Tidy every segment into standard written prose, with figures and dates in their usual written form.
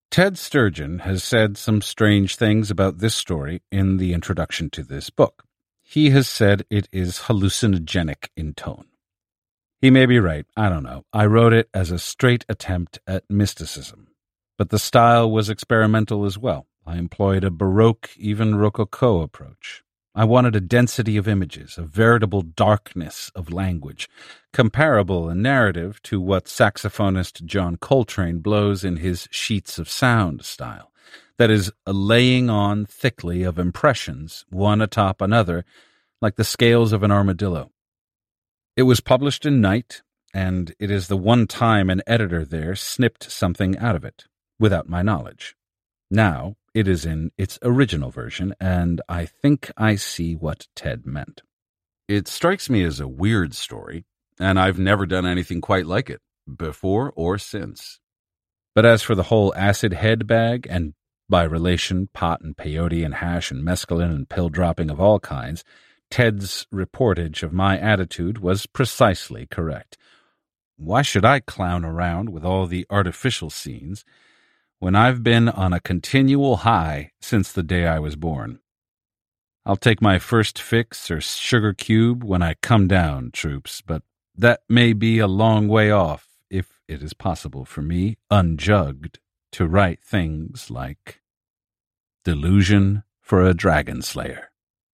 Ted Sturgeon has said some strange things about this story in the introduction to this book. He has said it is hallucinogenic in tone. He may be right, I don't know. I wrote it as a straight attempt at mysticism. But the style was experimental as well. I employed a Baroque, even Rococo approach. I wanted a density of images, a veritable darkness of language, comparable in narrative to what saxophonist John Coltrane blows in his sheets of sound style. That is, a laying on thickly of impressions, one atop another, like the scales of an armadillo. It was published in Night, and it is the one time an editor there snipped something out of it, without my knowledge. Now, it is in its original version, and I think I see what Ted meant. It strikes me as a weird story, and I've never done anything quite like it, before or since. But as for the whole acid head bag, and by relation pot and peyote and hash and mescaline and pill dropping of all kinds, Ted's reportage of my attitude was precisely correct. Why should I clown around with all the artificial scenes when I've been on a continual high since the day I was born? I'll take my first fix or sugar cube when I come down, troops, but that may be a long way off if it is possible for me, unjugged, to write things like Delusion for a Dragon Slayer.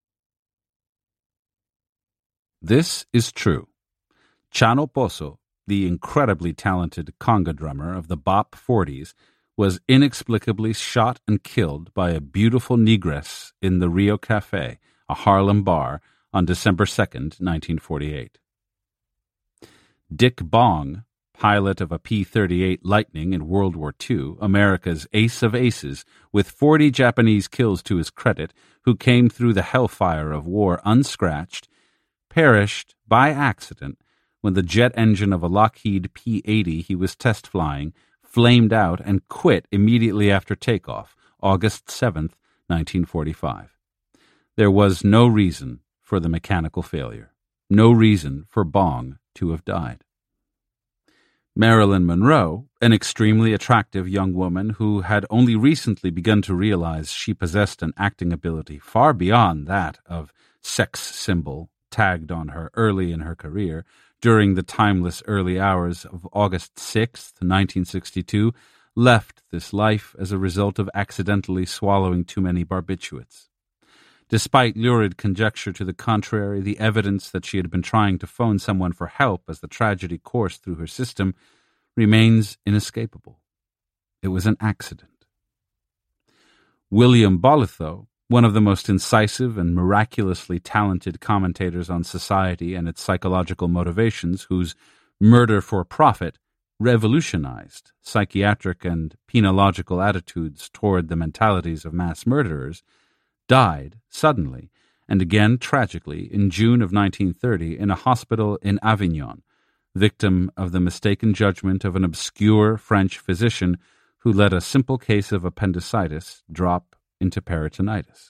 This is true. Chano Pozo, the incredibly talented conga drummer of the Bop 40s, was inexplicably shot and killed by a beautiful negress in the Rio Cafe, a Harlem bar, on December 2nd, 1948. Dick Bong, pilot of a P-38 Lightning in World War II, America's ace of aces, with 40 Japanese kills to his credit, who came through the hellfire of war unscratched, perished by accident when the jet engine of a Lockheed P-80 he was test flying flamed out and quit immediately after takeoff, August 7th, 1945. There was no reason for the mechanical failure, no reason for Bong to have died. Marilyn Monroe, an extremely attractive young woman who had only recently begun to realize she possessed an acting ability far beyond that of sex symbol tagged on her early in her career, during the timeless early hours of August 6th, 1962, left this life as a result of accidentally swallowing too many barbiturates. Despite lurid conjecture to the contrary, the evidence that she had been trying to phone someone for help as the tragedy coursed through her system remains inescapable. It was an accident. William Bolitho, one of the most incisive and miraculously talented commentators on society and its psychological motivations, whose Murder for Profit revolutionized psychiatric and penological attitudes toward the mentalities of mass murderers, died suddenly and again tragically in June of 1930 in a hospital in Avignon, victim of the mistaken judgment of an obscure French physician who let a simple case of appendicitis drop into peritonitis.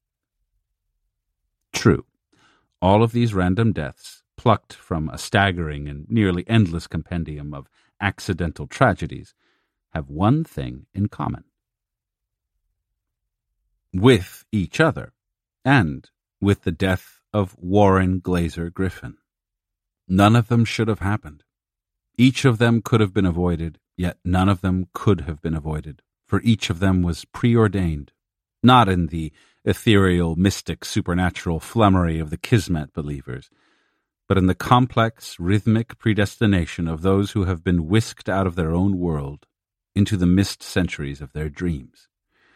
True, all of these random deaths, plucked from a staggering and nearly endless compendium of accidental tragedies, have one thing in common. With each other, and with the death of Warren Glazer Griffin. None of them should have happened. Each of them could have been avoided, yet none of them could have been avoided, for each of them was preordained, not in the ethereal, mystic, supernatural flummery of the Kismet believers, but in the complex, rhythmic predestination of those who have been whisked out of their own world into the mist centuries of their dreams.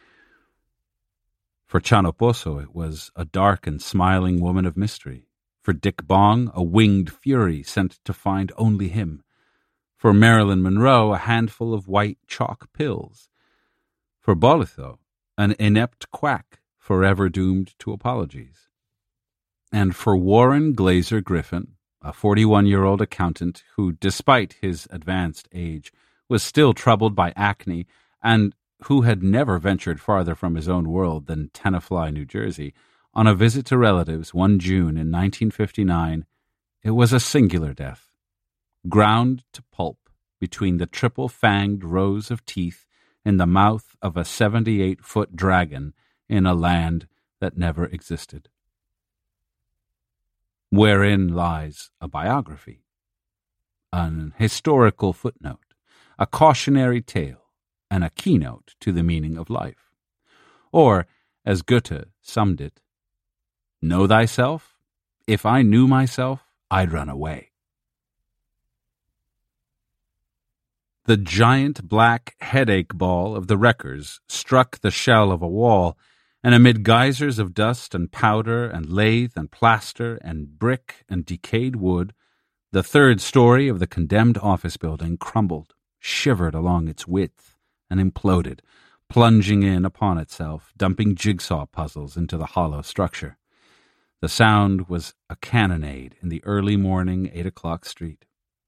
For Chano Pozo, it was a dark and smiling woman of mystery. For Dick Bong, a winged fury sent to find only him. For Marilyn Monroe, a handful of white chalk pills. For Bolitho, an inept quack forever doomed to apologies. And for Warren Glazer Griffin, a 41-year-old accountant who, despite his advanced age, was still troubled by acne and who had never ventured farther from his own world than Tenafly, New Jersey, on a visit to relatives one June in 1959, it was a singular death. Ground to pulp between the triple-fanged rows of teeth in the mouth of a 78-foot dragon in a land that never existed. Wherein lies a biography, an historical footnote, a cautionary tale, and a keynote to the meaning of life. Or, as Goethe summed it, "Know thyself? If I knew myself, I'd run away." The giant black headache ball of the wreckers struck the shell of a wall, and amid geysers of dust and powder and lath and plaster and brick and decayed wood, the third story of the condemned office building crumbled, shivered along its width, and imploded, plunging in upon itself, dumping jigsaw puzzles into the hollow structure. The sound was a cannonade in the early morning 8 o'clock street.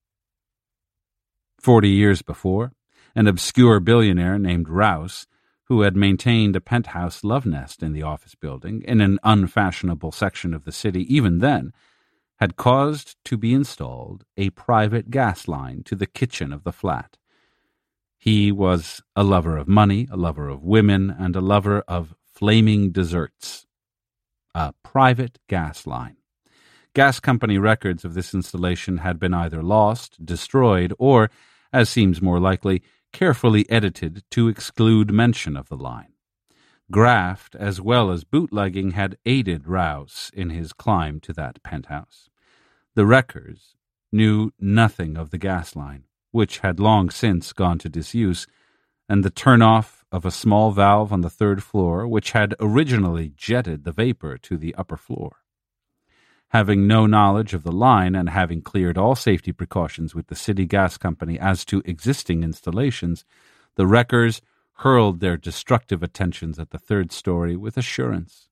40 years before, an obscure billionaire named Rouse, who had maintained a penthouse love nest in the office building in an unfashionable section of the city even then, had caused to be installed a private gas line to the kitchen of the flat. He was a lover of money, a lover of women, and a lover of flaming desserts. A private gas line. Gas company records of this installation had been either lost, destroyed, or, as seems more likely, carefully edited to exclude mention of the line. Graft, as well as bootlegging, had aided Rouse in his climb to that penthouse. The wreckers knew nothing of the gas line, which had long since gone to disuse, and the turn-off of a small valve on the third floor, which had originally jetted the vapor to the upper floor. Having no knowledge of the line and having cleared all safety precautions with the city gas company as to existing installations, the wreckers hurled their destructive attentions at the third story with assurance.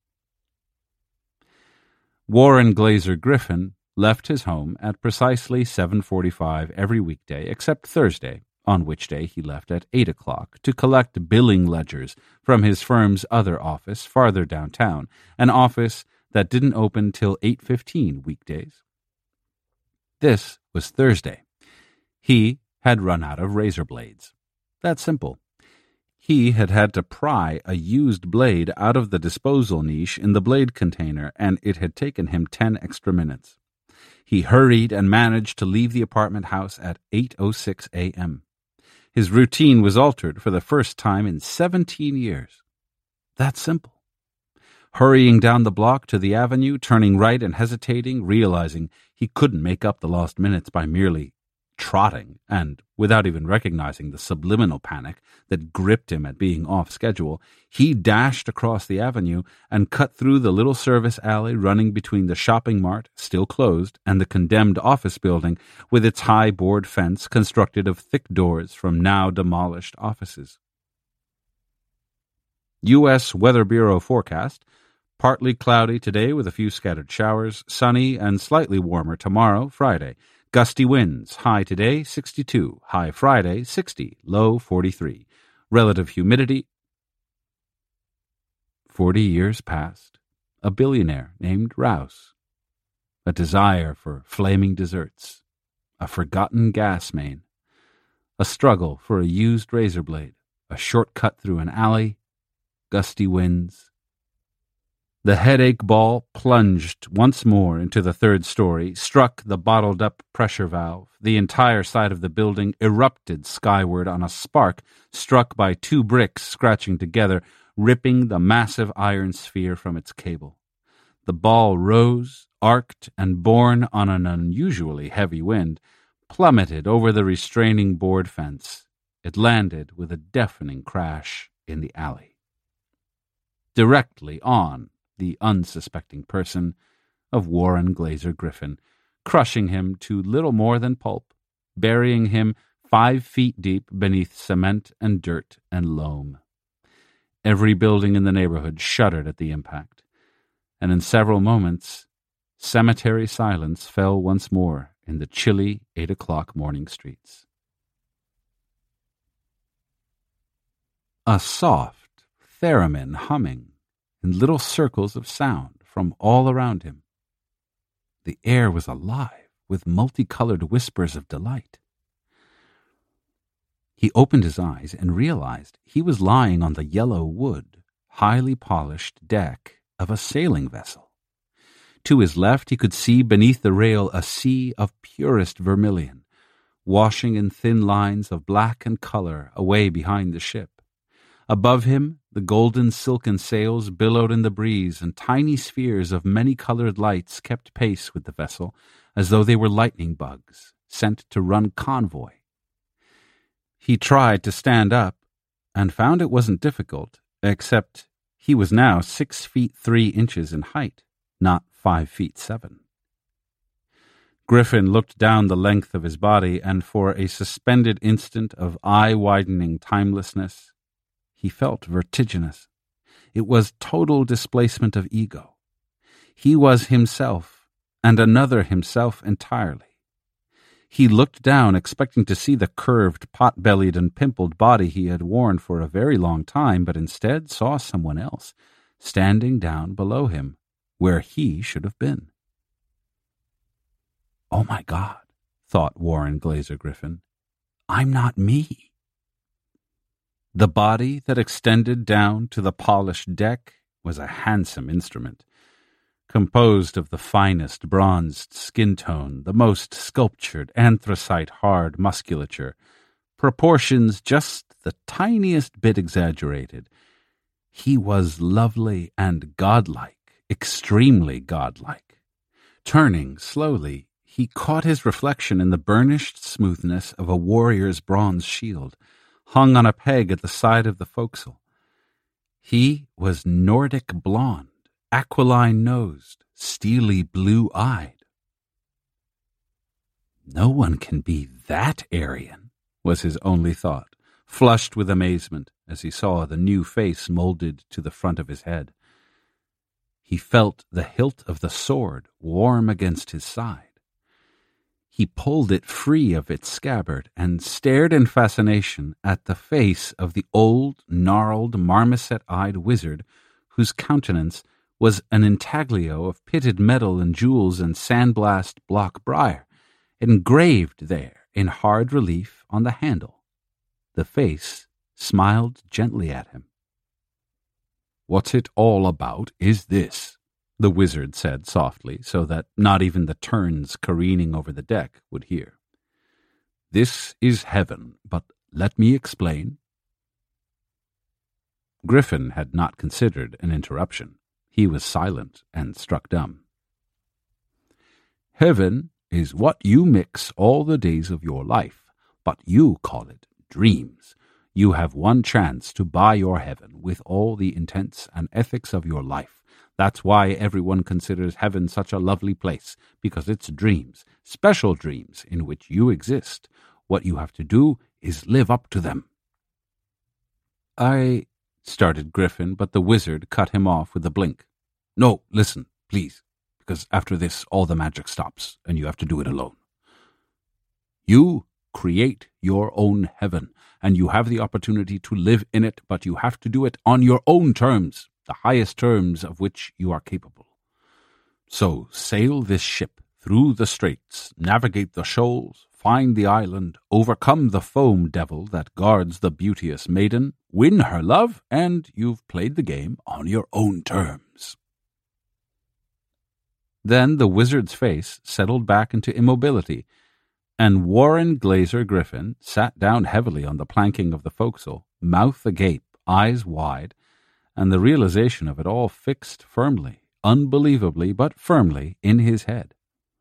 Warren Glazer Griffin left his home at precisely 7:45 every weekday except Thursday, on which day he left at 8 o'clock to collect billing ledgers from his firm's other office farther downtown, an office that didn't open till 8:15 weekdays. This was Thursday. He had run out of razor blades. That's simple. He had had to pry a used blade out of the disposal niche in the blade container, and it had taken him 10 extra minutes. He hurried and managed to leave the apartment house at 8:06 a.m. His routine was altered for the first time in 17 years. That's simple. Hurrying down the block to the avenue, turning right and hesitating, realizing he couldn't make up the lost minutes by merely trotting, and without even recognizing the subliminal panic that gripped him at being off schedule, he dashed across the avenue and cut through the little service alley running between the shopping mart, still closed, and the condemned office building with its high board fence constructed of thick doors from now demolished offices. U.S. Weather Bureau forecast: partly cloudy today with a few scattered showers, sunny and slightly warmer tomorrow, Friday. Gusty winds, high today 62, high Friday 60, low 43. Relative humidity. 40 years passed. A billionaire named Rouse. A desire for flaming desserts. A forgotten gas main. A struggle for a used razor blade. A shortcut through an alley. Gusty winds. The headache ball plunged once more into the third story, struck the bottled-up pressure valve. The entire side of the building erupted skyward on a spark struck by two bricks scratching together, ripping the massive iron sphere from its cable. The ball rose, arced, and borne on an unusually heavy wind, plummeted over the restraining board fence. It landed with a deafening crash in the alley. Directly on the unsuspecting person of Warren Glazer Griffin, crushing him to little more than pulp, burying him 5 feet deep beneath cement and dirt and loam. Every building in the neighborhood shuddered at the impact, and in several moments, cemetery silence fell once more in the chilly 8 o'clock morning streets. A soft theremin humming in little circles of sound from all around him. The air was alive with multicolored whispers of delight. He opened his eyes and realized he was lying on the yellow wood, highly polished deck of a sailing vessel. To his left he could see beneath the rail a sea of purest vermilion, washing in thin lines of black and color away behind the ship. Above him, the golden silken sails billowed in the breeze, and tiny spheres of many-colored lights kept pace with the vessel, as though they were lightning bugs, sent to run convoy. He tried to stand up, and found it wasn't difficult, except he was now 6 feet 3 inches in height, not 5 feet 7. Griffin looked down the length of his body, and for a suspended instant of eye-widening timelessness, he felt vertiginous. It was total displacement of ego. He was himself, and another himself entirely. He looked down, expecting to see the curved, pot-bellied and pimpled body he had worn for a very long time, but instead saw someone else, standing down below him, where he should have been. "Oh my God," thought Warren Glazer Griffin. "I'm not me." The body that extended down to the polished deck was a handsome instrument, composed of the finest bronzed skin tone, the most sculptured anthracite-hard musculature, proportions just the tiniest bit exaggerated. He was lovely and godlike, extremely godlike. Turning slowly, he caught his reflection in the burnished smoothness of a warrior's bronze shield, hung on a peg at the side of the forecastle. He was Nordic blonde, aquiline-nosed, steely blue-eyed. "No one can be that Aryan," was his only thought, flushed with amazement as he saw the new face molded to the front of his head. He felt the hilt of the sword warm against his side. He pulled it free of its scabbard and stared in fascination at the face of the old, gnarled, marmoset-eyed wizard whose countenance was an intaglio of pitted metal and jewels and sandblast block briar, engraved there in hard relief on the handle. The face smiled gently at him. "What's it all about is this," the wizard said softly, so that not even the terns careening over the deck would hear. "This is heaven, but let me explain." Griffin had not considered an interruption. He was silent and struck dumb. "Heaven is what you mix all the days of your life, but you call it dreams. You have one chance to buy your heaven with all the intents and ethics of your life. That's why everyone considers heaven such a lovely place, because it's dreams, special dreams in which you exist. What you have to do is live up to them." "I," started Griffin, but the wizard cut him off with a blink. "No, listen, please, because after this all the magic stops, and you have to do it alone. You create your own heaven, and you have the opportunity to live in it, but you have to do it on your own terms, the highest terms of which you are capable. So sail this ship through the straits, navigate the shoals, find the island, overcome the foam devil that guards the beauteous maiden, win her love, and you've played the game on your own terms." Then the wizard's face settled back into immobility, and Warren Glazer Griffin sat down heavily on the planking of the forecastle, mouth agape, eyes wide, and the realization of it all fixed firmly, unbelievably but firmly, in his head.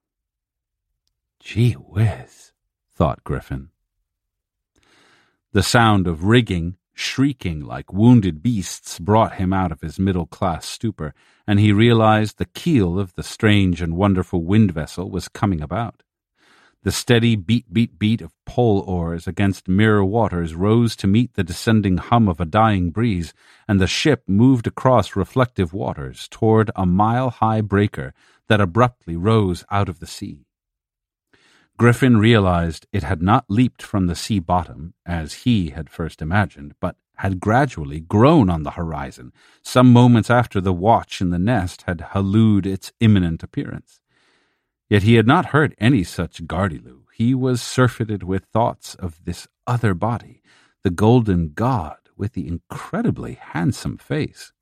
"Gee whiz," thought Griffin. The sound of rigging, shrieking like wounded beasts, brought him out of his middle-class stupor, and he realized the keel of the strange and wonderful wind vessel was coming about. The steady beat of pole oars against mirror waters rose to meet the descending hum of a dying breeze, and the ship moved across reflective waters toward a mile-high breaker that abruptly rose out of the sea. Griffin realized it had not leaped from the sea bottom, as he had first imagined, but had gradually grown on the horizon, some moments after the watch in the nest had hallooed its imminent appearance. Yet he had not heard any such Gardyloo. He was surfeited with thoughts of this other body, the golden god with the incredibly handsome face.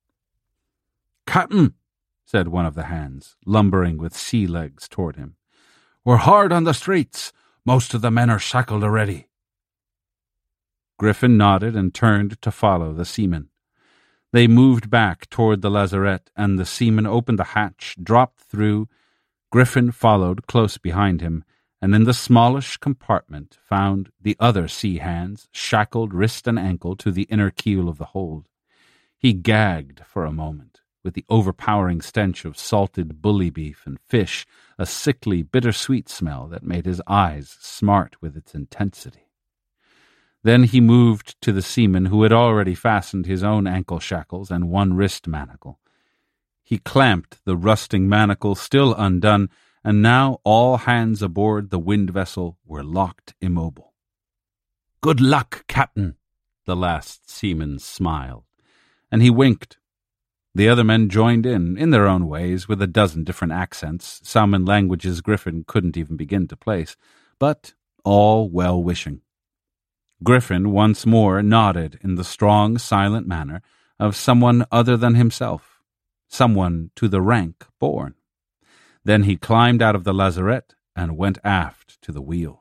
"Captain," said one of the hands, lumbering with sea legs toward him, "we're hard on the streets. Most of the men are shackled already." Griffin nodded and turned to follow the seaman. They moved back toward the lazarette, and the seaman opened the hatch, dropped through. Griffin followed close behind him, and in the smallish compartment found the other sea hands, shackled wrist and ankle to the inner keel of the hold. He gagged for a moment, with the overpowering stench of salted bully beef and fish, a sickly, bittersweet smell that made his eyes smart with its intensity. Then he moved to the seaman who had already fastened his own ankle shackles and one wrist manacle. He clamped the rusting manacle still undone, and now all hands aboard the wind vessel were locked immobile. "Good luck, Captain," the last seaman smiled, and he winked. The other men joined in their own ways, with a dozen different accents, some in languages Griffin couldn't even begin to place, but all well-wishing. Griffin once more nodded in the strong, silent manner of someone other than himself, someone to the rank born. Then he climbed out of the lazarette and went aft to the wheel.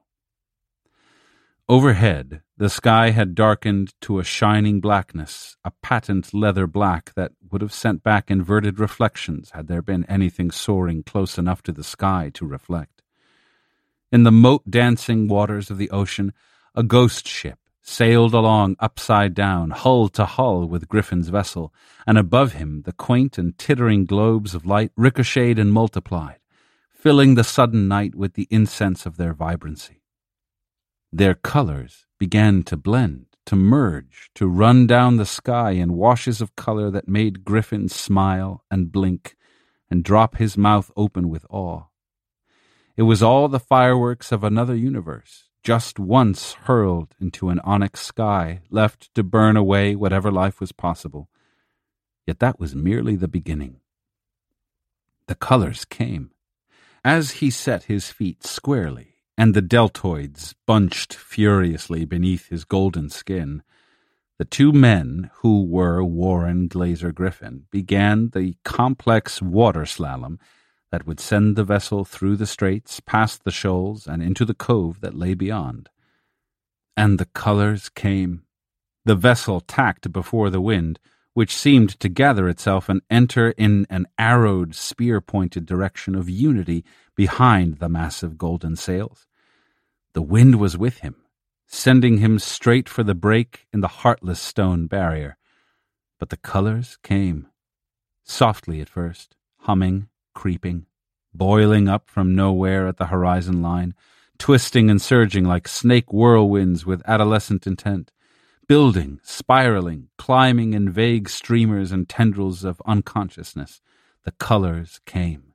Overhead, the sky had darkened to a shining blackness, a patent leather black that would have sent back inverted reflections had there been anything soaring close enough to the sky to reflect. In the moat-dancing waters of the ocean, a ghost ship sailed along upside down, hull to hull with Griffin's vessel, and above him the quaint and tittering globes of light ricocheted and multiplied, filling the sudden night with the incense of their vibrancy. Their colors began to blend, to merge, to run down the sky in washes of color that made Griffin smile and blink and drop his mouth open with awe. It was all the fireworks of another universe, just once hurled into an onyx sky, left to burn away whatever life was possible. Yet that was merely the beginning. The colors came. As he set his feet squarely, and the deltoids bunched furiously beneath his golden skin, the two men, who were Warren Glazer Griffin, began the complex water slalom that would send the vessel through the straits, past the shoals, and into the cove that lay beyond. And the colors came. The vessel tacked before the wind, which seemed to gather itself and enter in an arrowed, spear-pointed direction of unity behind the massive golden sails. The wind was with him, sending him straight for the break in the heartless stone barrier. But the colors came, softly at first, humming, creeping, boiling up from nowhere at the horizon line, twisting and surging like snake whirlwinds with adolescent intent, building, spiraling, climbing in vague streamers and tendrils of unconsciousness. The colors came.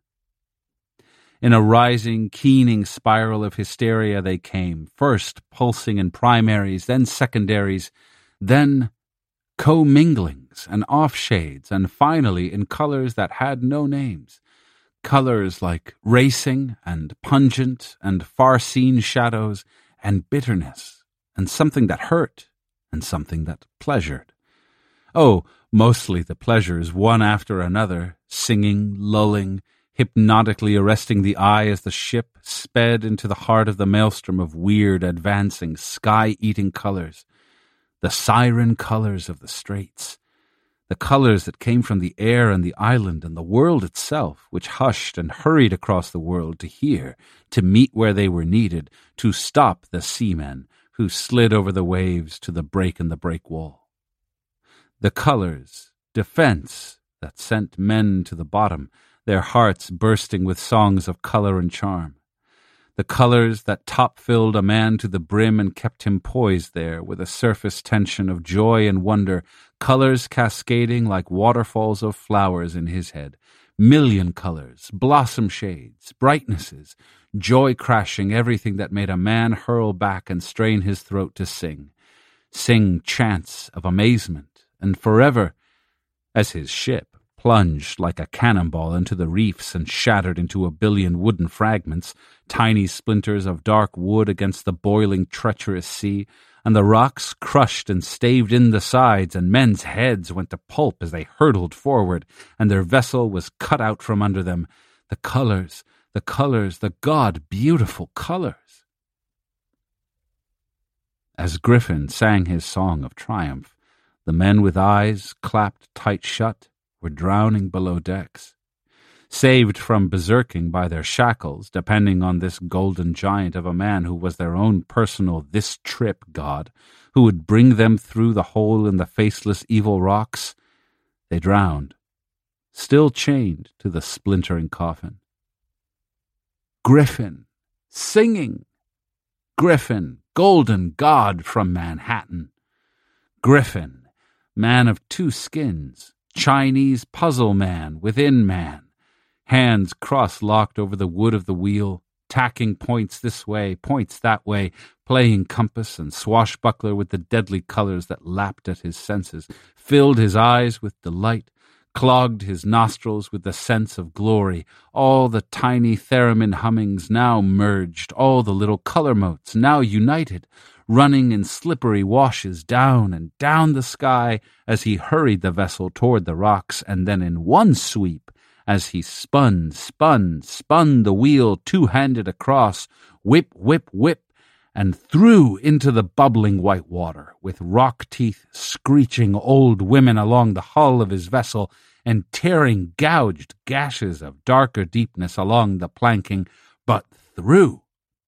In a rising, keening spiral of hysteria they came, first pulsing in primaries, then secondaries, then comminglings and offshades, and finally in colors that had no names. Colors like racing and pungent and far-seen shadows and bitterness and something that hurt and something that pleasured. Oh, mostly the pleasures, one after another, singing, lulling, hypnotically arresting the eye as the ship sped into the heart of the maelstrom of weird, advancing, sky-eating colors, the siren colors of the straits, the colors that came from the air and the island and the world itself, which hushed and hurried across the world to hear, to meet where they were needed, to stop the seamen who slid over the waves to the break in the break wall. The colors, defense, that sent men to the bottom, their hearts bursting with songs of color and charm. The colors that top-filled a man to the brim and kept him poised there with a surface tension of joy and wonder, colors cascading like waterfalls of flowers in his head, million colors, blossom shades, brightnesses, joy crashing everything that made a man hurl back and strain his throat to sing chants of amazement, and forever, as his ship, plunged like a cannonball into the reefs and shattered into a billion wooden fragments, tiny splinters of dark wood against the boiling, treacherous sea, and the rocks crushed and staved in the sides, and men's heads went to pulp as they hurtled forward, and their vessel was cut out from under them. The colors, the God-beautiful colors. As Griffin sang his song of triumph, the men with eyes clapped tight shut were drowning below decks. Saved from berserking by their shackles, depending on this golden giant of a man who was their own personal this-trip god, who would bring them through the hole in the faceless evil rocks, they drowned, still chained to the splintering coffin. Griffin, singing! Griffin, golden god from Manhattan! Griffin, man of two skins, Chinese puzzle man within man, hands cross-locked over the wood of the wheel, tacking points this way, points that way, playing compass and swashbuckler with the deadly colors that lapped at his senses, filled his eyes with delight, clogged his nostrils with the sense of glory. All the tiny theremin hummings now merged, all the little color motes now united, running in slippery washes down and down the sky as he hurried the vessel toward the rocks, and then in one sweep, as he spun the wheel two-handed across, whip, whip, whip, and threw into the bubbling white water, with rock teeth screeching old women along the hull of his vessel and tearing gouged gashes of darker deepness along the planking, but through.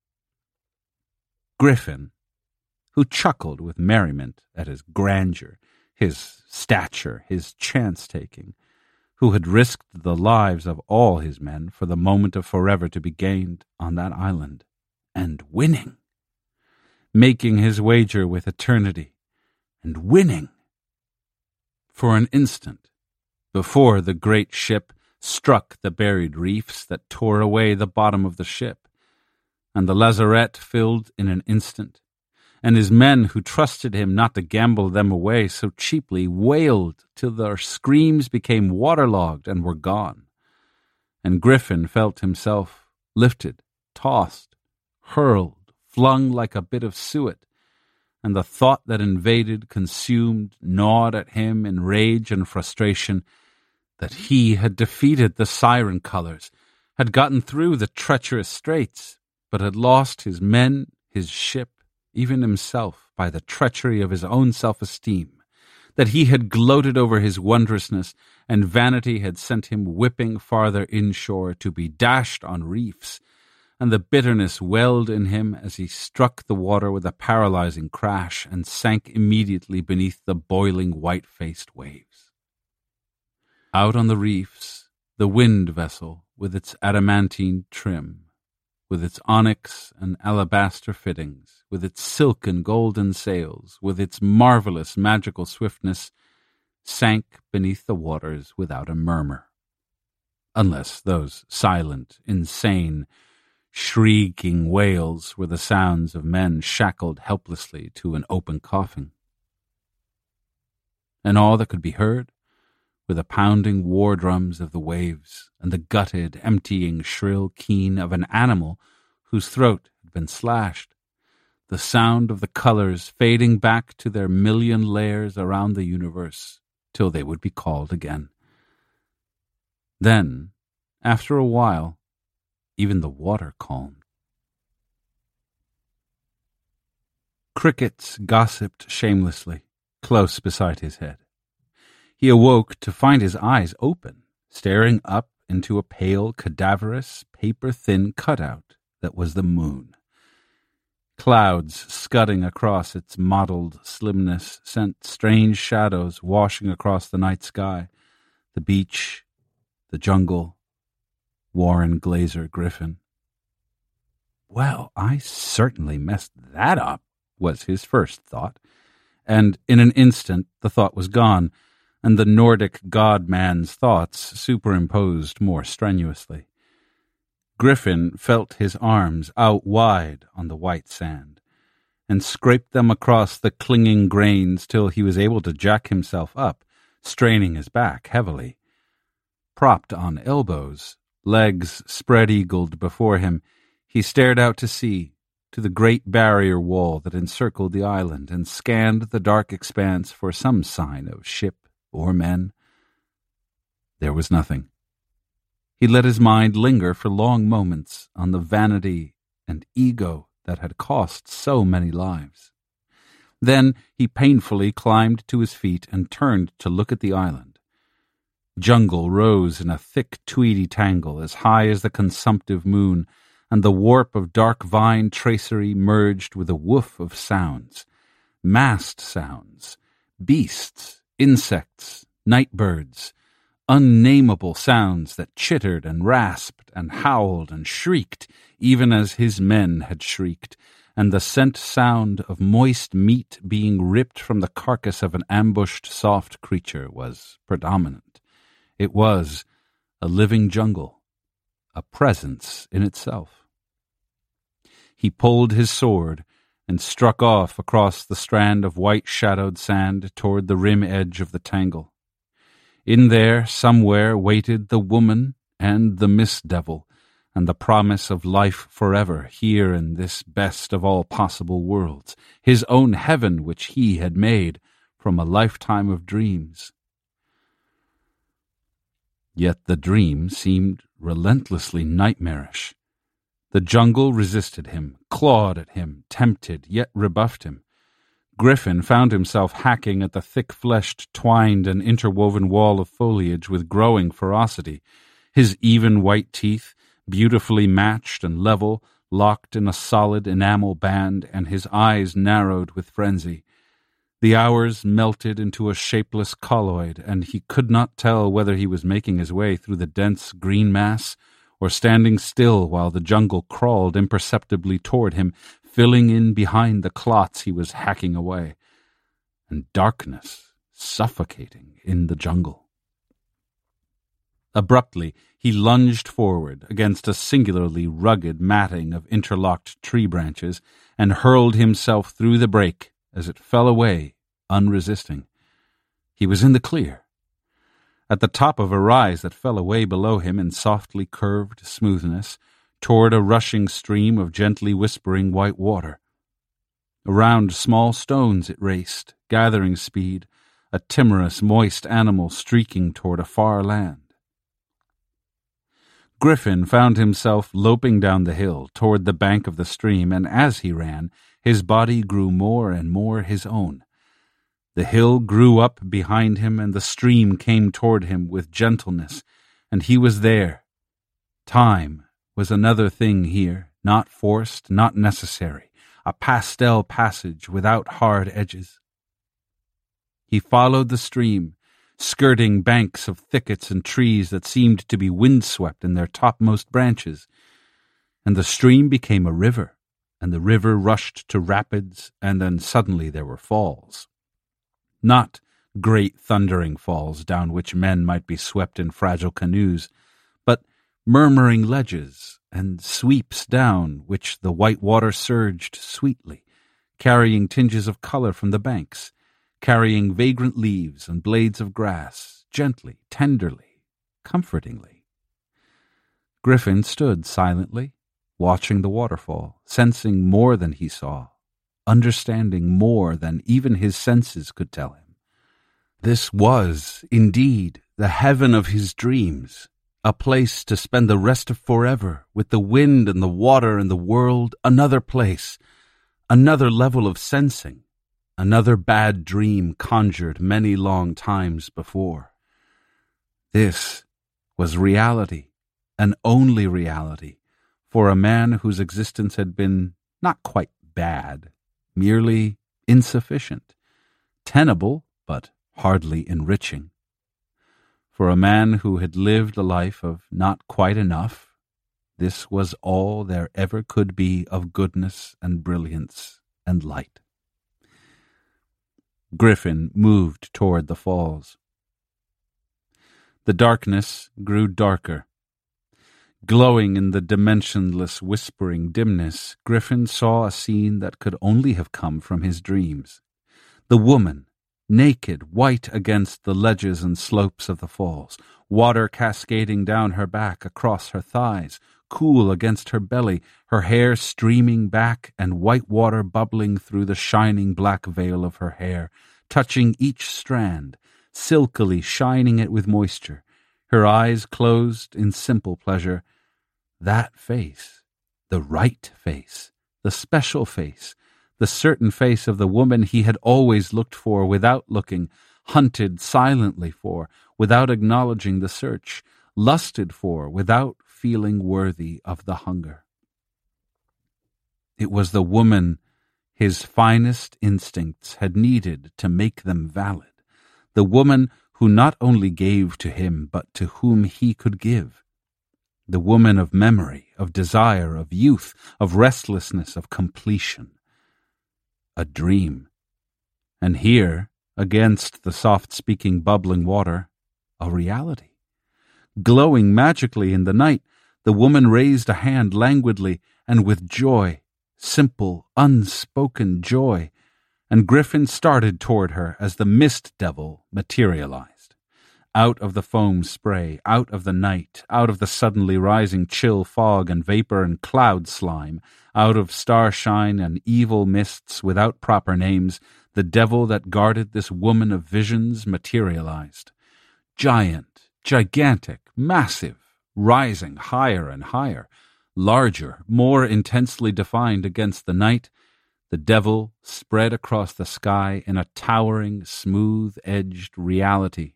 Griffin, who chuckled with merriment at his grandeur, his stature, his chance-taking, who had risked the lives of all his men for the moment of forever to be gained on that island, and winning, making his wager with eternity, and winning. For an instant, before the great ship struck the buried reefs that tore away the bottom of the ship, and the lazarette filled in an instant, and his men who trusted him not to gamble them away so cheaply wailed till their screams became waterlogged and were gone. And Griffin felt himself lifted, tossed, hurled, flung like a bit of suet, and the thought that invaded, consumed, gnawed at him in rage and frustration, that he had defeated the siren colors, had gotten through the treacherous straits, but had lost his men, his ship, even himself, by the treachery of his own self-esteem, that he had gloated over his wondrousness, and vanity had sent him whipping farther inshore to be dashed on reefs, and the bitterness welled in him as he struck the water with a paralyzing crash and sank immediately beneath the boiling white-faced waves. Out on the reefs, the wind vessel, with its adamantine trim, with its onyx and alabaster fittings, with its silk and golden sails, with its marvelous magical swiftness, sank beneath the waters without a murmur, unless those silent, insane, shrieking wails were the sounds of men shackled helplessly to an open coffin. And all that could be heard were the pounding war drums of the waves and the gutted, emptying shrill keen of an animal whose throat had been slashed, the sound of the colors fading back to their million layers around the universe till they would be called again. Then, after a while, even the water calmed. Crickets gossiped shamelessly, close beside his head. He awoke to find his eyes open, staring up into a pale, cadaverous, paper-thin cutout that was the moon. Clouds scudding across its mottled slimness sent strange shadows washing across the night sky, the beach, the jungle, Warren Glazer Griffin. Well, I certainly messed that up, was his first thought, and in an instant the thought was gone, and the Nordic god-man's thoughts superimposed more strenuously. Griffin felt his arms out wide on the white sand, and scraped them across the clinging grains till he was able to jack himself up, straining his back heavily. Propped on elbows, legs spread-eagled before him, he stared out to sea, to the great barrier wall that encircled the island, and scanned the dark expanse for some sign of ship or men. There was nothing. He let his mind linger for long moments on the vanity and ego that had cost so many lives. Then he painfully climbed to his feet and turned to look at the island. Jungle rose in a thick tweedy tangle as high as the consumptive moon, and the warp of dark vine tracery merged with a woof of sounds. Massed sounds, beasts, insects, night birds, unnameable sounds that chittered and rasped and howled and shrieked, even as his men had shrieked, and the scent sound of moist meat being ripped from the carcass of an ambushed soft creature was predominant. It was a living jungle, a presence in itself. He pulled his sword and struck off across the strand of white-shadowed sand toward the rim edge of the tangle. In there, somewhere, waited the woman and the mist devil, and the promise of life forever here in this best of all possible worlds, his own heaven which he had made from a lifetime of dreams. Yet the dream seemed relentlessly nightmarish. The jungle resisted him, clawed at him, tempted, yet rebuffed him. Griffin found himself hacking at the thick-fleshed, twined and interwoven wall of foliage with growing ferocity, his even white teeth, beautifully matched and level, locked in a solid enamel band, and his eyes narrowed with frenzy. The hours melted into a shapeless colloid, and he could not tell whether he was making his way through the dense green mass or standing still while the jungle crawled imperceptibly toward him, filling in behind the clots he was hacking away, and darkness suffocating in the jungle. Abruptly, he lunged forward against a singularly rugged matting of interlocked tree branches and hurled himself through the break as it fell away, unresisting. He was in the clear. At the top of a rise that fell away below him in softly curved smoothness, toward a rushing stream of gently whispering white water. Around small stones it raced, gathering speed, a timorous, moist animal streaking toward a far land. Griffin found himself loping down the hill toward the bank of the stream, and as he ran, his body grew more and more his own. The hill grew up behind him, and the stream came toward him with gentleness, and he was there. Time was another thing here, not forced, not necessary, a pastel passage without hard edges. He followed the stream, skirting banks of thickets and trees that seemed to be windswept in their topmost branches, and the stream became a river, and the river rushed to rapids, and then suddenly there were falls. Not great thundering falls down which men might be swept in fragile canoes, but murmuring ledges and sweeps down which the white water surged sweetly, carrying tinges of color from the banks, carrying vagrant leaves and blades of grass, gently, tenderly, comfortingly. Griffin stood silently, watching the waterfall, sensing more than he saw, understanding more than even his senses could tell him. This was, indeed, the heaven of his dreams, a place to spend the rest of forever, with the wind and the water and the world, another place, another level of sensing, another bad dream conjured many long times before. This was reality, an only reality, for a man whose existence had been not quite bad, merely insufficient, tenable, but hardly enriching. For a man who had lived a life of not quite enough, this was all there ever could be of goodness and brilliance and light. Griffin moved toward the falls. The darkness grew darker. Glowing in the dimensionless whispering dimness, Griffin saw a scene that could only have come from his dreams. The woman, naked, white against the ledges and slopes of the falls, water cascading down her back across her thighs, cool against her belly, her hair streaming back and white water bubbling through the shining black veil of her hair, touching each strand, silkily shining it with moisture, her eyes closed in simple pleasure. That face, the right face, the special face, the certain face of the woman he had always looked for without looking, hunted silently for, without acknowledging the search, lusted for without feeling worthy of the hunger. It was the woman his finest instincts had needed to make them valid, the woman who not only gave to him but to whom he could give, the woman of memory, of desire, of youth, of restlessness, of completion. A dream. And here, against the soft-speaking, bubbling water, a reality. Glowing magically in the night, the woman raised a hand languidly and with joy, simple, unspoken joy, and Griffin started toward her as the mist devil materialized. Out of the foam spray, out of the night, out of the suddenly rising chill fog and vapor and cloud slime, out of starshine and evil mists without proper names, the devil that guarded this woman of visions materialized. Giant, gigantic, massive, rising higher and higher, larger, more intensely defined against the night, the devil spread across the sky in a towering, smooth-edged reality.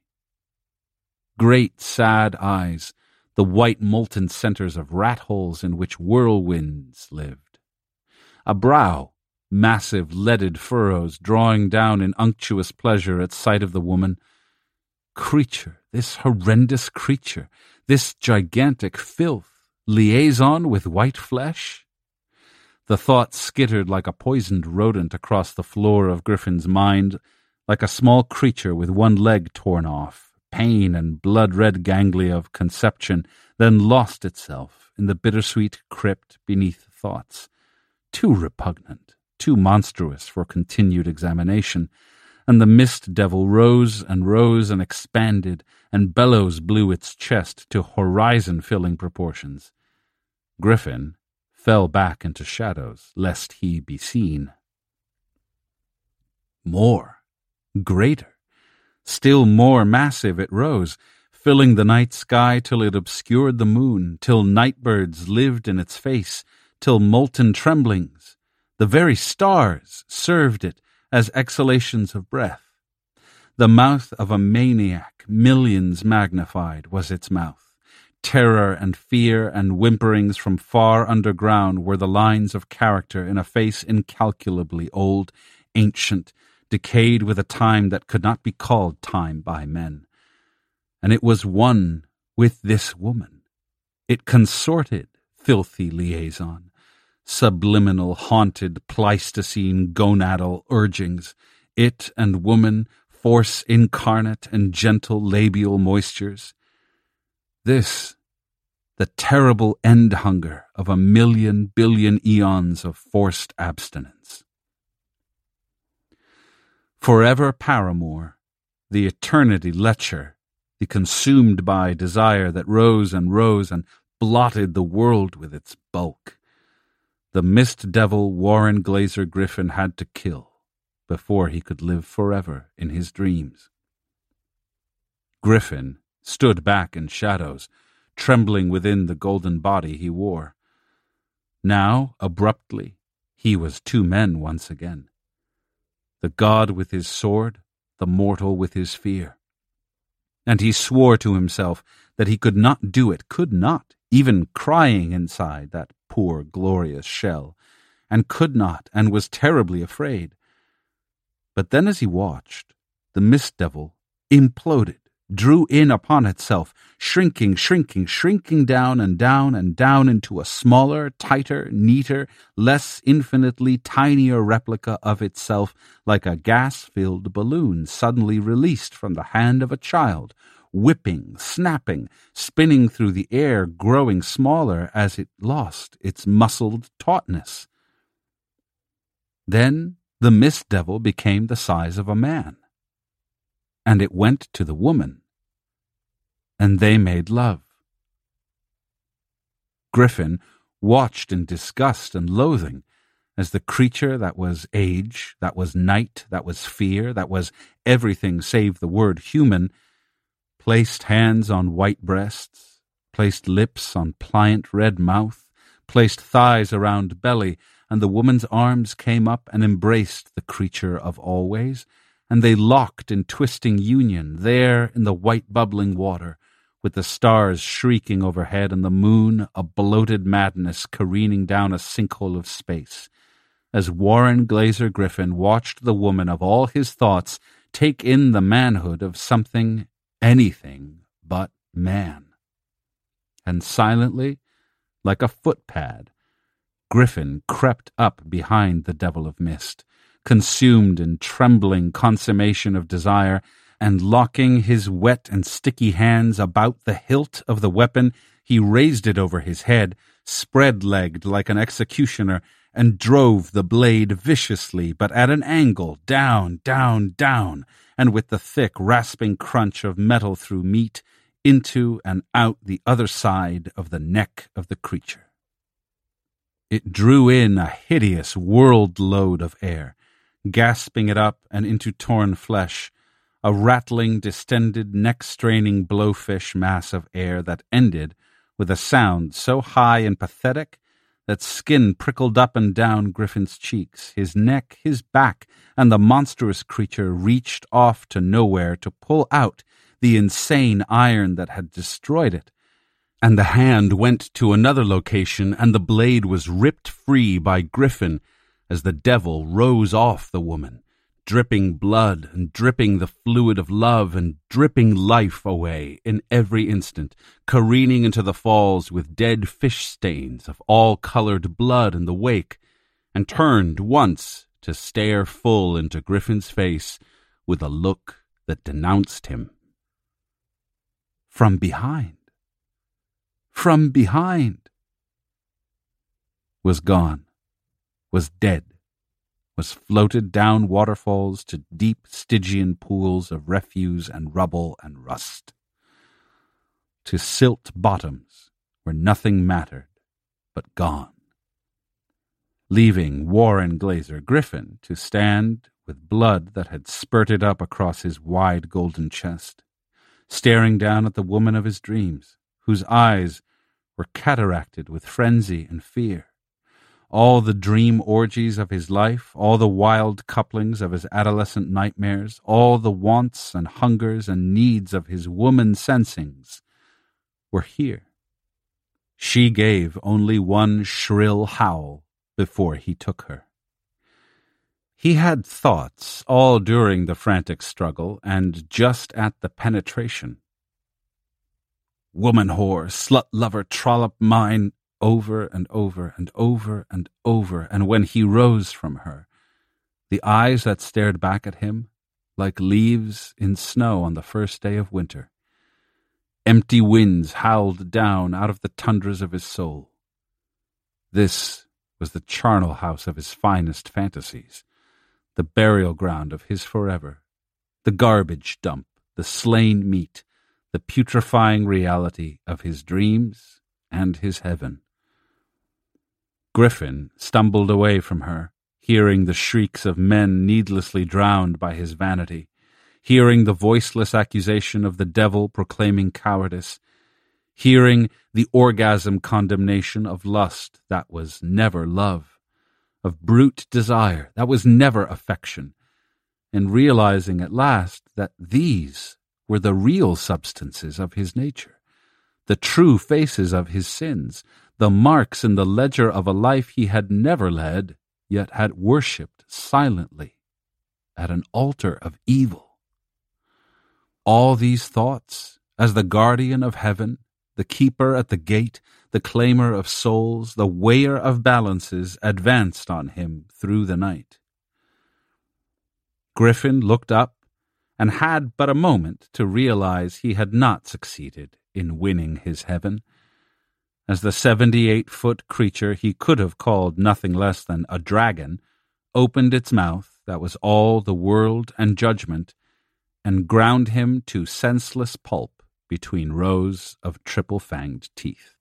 Great sad eyes, the white molten centers of rat holes in which whirlwinds lived. A brow, massive leaded furrows drawing down in unctuous pleasure at sight of the woman. Creature, this horrendous creature, this gigantic filth, liaison with white flesh? The thought skittered like a poisoned rodent across the floor of Griffin's mind, like a small creature with one leg torn off, pain and blood-red ganglia of conception, then lost itself in the bittersweet crypt beneath thoughts. Too repugnant, too monstrous for continued examination, and the mist devil rose and expanded, and bellows blew its chest to horizon-filling proportions. Griffin fell back into shadows, lest he be seen. More, greater, still more massive it rose, filling the night sky till it obscured the moon, till night-birds lived in its face, till molten tremblings, the very stars, served it as exhalations of breath. The mouth of a maniac, millions magnified, was its mouth. Terror and fear and whimperings from far underground were the lines of character in a face incalculably old, ancient, decayed with a time that could not be called time by men. And it was one with this woman. It consorted, filthy liaison, subliminal, haunted, Pleistocene, gonadal urgings, it and woman, force incarnate and gentle labial moistures. This, the terrible end hunger of 1,000,000 billion eons of forced abstinence. Forever paramour, the eternity lecher, the consumed by desire that rose and blotted the world with its bulk. The mist devil Warren Glazer Griffin had to kill before he could live forever in his dreams. Griffin stood back in shadows, trembling within the golden body he wore. Now, abruptly, he was two men once again. The god with his sword, the mortal with his fear. And he swore to himself that he could not do it, could not, even crying inside that poor glorious shell, and could not, and was terribly afraid. But then as he watched, the mist devil imploded, drew in upon itself, shrinking down into a smaller, tighter, neater, less infinitely tinier replica of itself, like a gas-filled balloon suddenly released from the hand of a child, whipping, snapping, spinning through the air, growing smaller as it lost its muscled tautness. Then the mist devil became the size of a man. and it went to the woman, and they made love. Griffin watched in disgust and loathing as the creature that was age, that was night, that was fear, that was everything save the word human, placed hands on white breasts, placed lips on pliant red mouth, placed thighs around belly, and the woman's arms came up and embraced the creature of always, and they locked in twisting union there in the white bubbling water, with the stars shrieking overhead and the moon, a bloated madness, careening down a sinkhole of space, as Warren Glazer Griffin watched the woman of all his thoughts take in the manhood of something, anything but man. And silently, like a footpad, Griffin crept up behind the devil of mist, consumed in trembling consummation of desire, and locking his wet and sticky hands about the hilt of the weapon, he raised it over his head, spread-legged like an executioner, and drove the blade viciously, but at an angle, down, down, down, and with the thick, rasping crunch of metal through meat, into and out the other side of the neck of the creature. It drew in a hideous world-load of air, gasping it up and into torn flesh, a rattling, distended, neck-straining blowfish mass of air that ended with a sound so high and pathetic that skin prickled up and down Griffin's cheeks, his neck, his back, and the monstrous creature reached off to nowhere to pull out the insane iron that had destroyed it, and the hand went to another location, and the blade was ripped free by Griffin as the devil rose off the woman, dripping blood and dripping the fluid of love and dripping life away in every instant, careening into the falls with dead fish stains of all-colored blood in the wake, and turned once to stare full into Griffin's face with a look that denounced him. From behind, was gone, was dead, was floated down waterfalls to deep Stygian pools of refuse and rubble and rust, to silt bottoms where nothing mattered but gone, leaving Warren Glazer Griffin to stand with blood that had spurted up across his wide golden chest, staring down at the woman of his dreams, whose eyes were cataracted with frenzy and fear. All the dream orgies of his life, all the wild couplings of his adolescent nightmares, all the wants and hungers and needs of his woman sensings were here. She gave only one shrill howl before he took her. He had thoughts all during the frantic struggle and just at the penetration. Woman whore, slut lover, trollop mine, over and over and over and over, and when he rose from her, the eyes that stared back at him like leaves in snow on the first day of winter. Empty winds howled down out of the tundras of his soul. This was the charnel house of his finest fantasies, the burial ground of his forever, the garbage dump, the slain meat, the putrefying reality of his dreams and his heaven. Griffin stumbled away from her, hearing the shrieks of men needlessly drowned by his vanity, hearing the voiceless accusation of the devil proclaiming cowardice, hearing the orgasm condemnation of lust that was never love, of brute desire that was never affection, and realizing at last that these were the real substances of his nature, the true faces of his sins, the marks in the ledger of a life he had never led, yet had worshipped silently at an altar of evil. All these thoughts, as the guardian of heaven, the keeper at the gate, the claimer of souls, the weigher of balances, advanced on him through the night. Griffin looked up and had but a moment to realize he had not succeeded in winning his heaven. As the 78-foot creature he could have called nothing less than a dragon opened its mouth that was all the world and judgment, and ground him to senseless pulp between rows of triple-fanged teeth.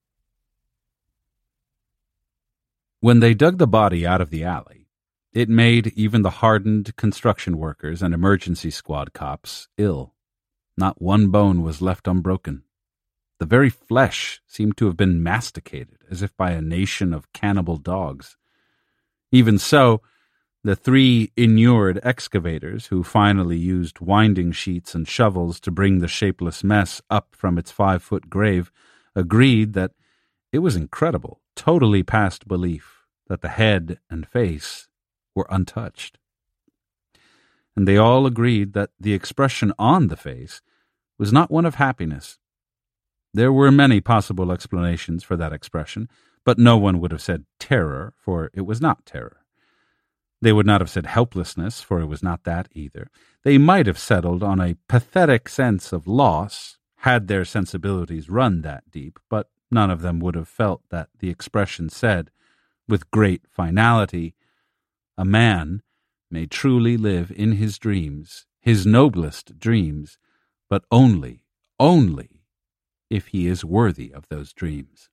When they dug the body out of the alley, it made even the hardened construction workers and emergency squad cops ill. Not one bone was left unbroken. The very flesh seemed to have been masticated, as if by a nation of cannibal dogs. Even so, the 3 inured excavators who finally used winding sheets and shovels to bring the shapeless mess up from its 5-foot grave agreed that it was incredible, totally past belief, that the head and face were untouched. And they all agreed that the expression on the face was not one of happiness. There were many possible explanations for that expression, but no one would have said terror, for it was not terror. They would not have said helplessness, for it was not that either. They might have settled on a pathetic sense of loss, had their sensibilities run that deep, but none of them would have felt that the expression said, with great finality, a man may truly live in his dreams, his noblest dreams, but only if he is worthy of those dreams.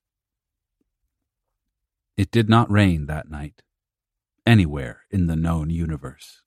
It did not rain that night, anywhere in the known universe.